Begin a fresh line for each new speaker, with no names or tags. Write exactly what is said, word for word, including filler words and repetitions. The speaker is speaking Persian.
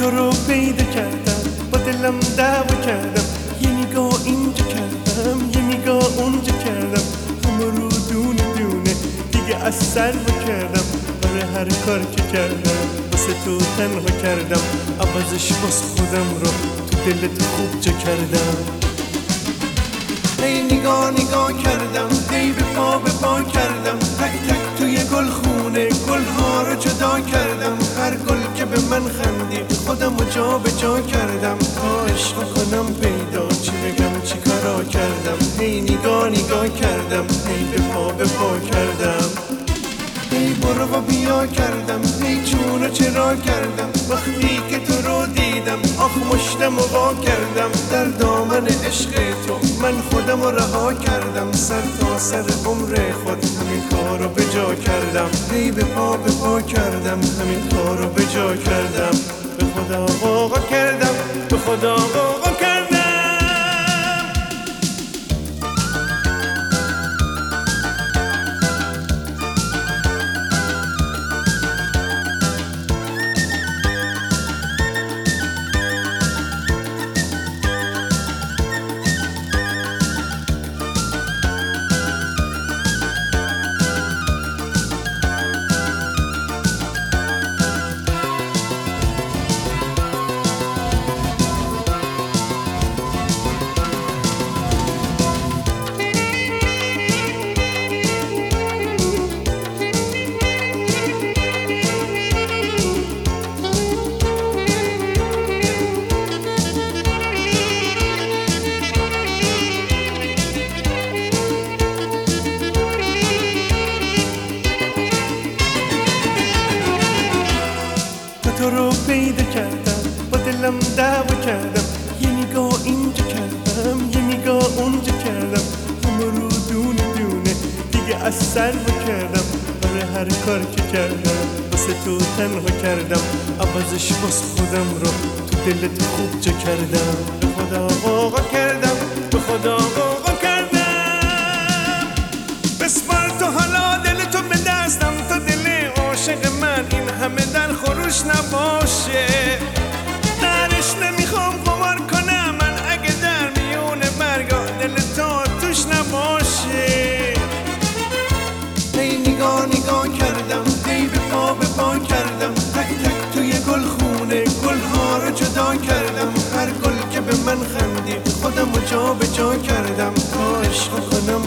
تو رو پیدا کردم، با دلم دعوا کردم، یه نگاه اینجا کردم، یه نگاه اونجا کردم، همه رو دونه دونه دیگه از سر کردم. برای هر کار که کردم واسه تو تنها کردم، عوضش باز خودم رو تو دلت خوب جا کردم. ای نگاه نگاه کردم، ای به پا به پا کردم، تک تک توی گل خونه گلها رو جدا کردم. هر گل که به من خندید خودم رو جا به جا کردم. تا عشق کنم پیدا چی بگم چی کارا کردم. ای نگاه نگاه کردم، ای به پا به پا کردم، ای برو و بیا کردم، ای چون و چرا کردم. وقتی که تو رو دیدم آخ مشتم و وا کردم. در دامن عشق تو من خودم رو رها کردم. سر تا سر عمر خود همین کار رو به جا کردم. ای به پا به پا کردم، همین کار رو به جا کردم. به خدا غوغا کردم، به خدا غوغا کردم. تو رو پیدا کردم، با دلم دعوا کردم، یه نگاه اینجا کردم، یه نگاه اونجا کردم، همه رو دونه دونه دیگه از سر کردم. برای هر کار که کردم واسه تو تنها کردم، عوضش باز خودم رو تو دلت خوب جا کردم. به خدا غوغا کردم، به خدا غوغا کردم. بسپار تو حالا دل تو به دستم، تا دل عاشق من این همه در خروش نباشه. درش نمیخوام قمار کنم من، اگه در میون برگا دل تو توش نباشه. ای نگاه نگاه کردم، ای به پا به پا کردم، تک تک توی گل خونه گلها رو جدا کردم. هر گل که به من خندید خودم رو جا به جا کردم. تا عشق کنم